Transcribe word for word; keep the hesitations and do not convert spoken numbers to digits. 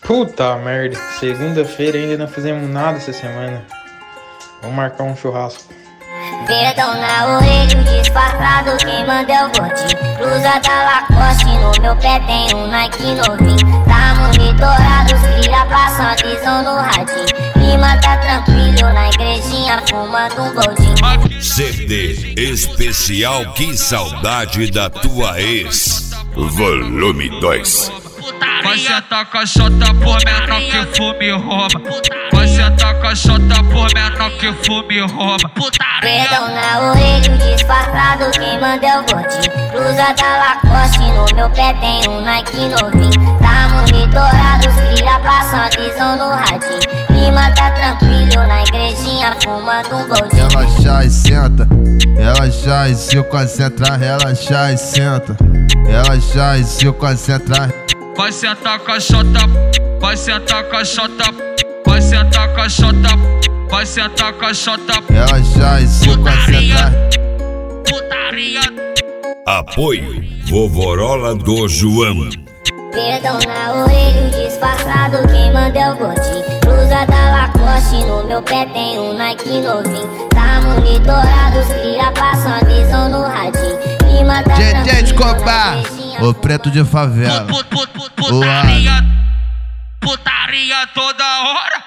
Puta merda, segunda-feira ainda não fizemos nada essa semana. Vamos marcar um churrasco. Dedão na orelha, disfarçado, quem manda é o gordinho. Blusa da Lacoste, no meu pé tem um Nike novinho. Tá monitorado, os cria passam a visão no radinho. Clima tá tranquilo, na igrejinha fumando um goldinho. C D especial Que Saudade da Tua Ex, volume dois. Vai sentar com a chota por menor que fume e rouba. Vai sentar com a chota por menor que fume e rouba. Dedão na orelha, disfarçado, quem manda é o gordinho. Blusa da Lacoste, no meu pé tem um Nike novinho. Tá monitorado, os cria passam a visão no radinho. Clima tá tranquilo, na igrejinha fumando um goldinho. Relaxa e senta, relaxa e se concentra, relaxa e senta, relaxa e se concentra. Vai sentar com a chota, vai sentar com a chota, vai sentar com a chota, vai sentar com a chota. Relaxa e se concentrar. Putaria. Apoio Vovorola do João. Dedão na orelha, disfarçado, quem manda é o gordinho. Blusa da Lacoste, no meu pé tem um Nike novinho. Tá monitorado, os cria passam a visão no radinho. Clima tá Gente, tranquilo, Escobar, na igrejinha o preto de favela. Put, put, put, putaria, putaria toda hora.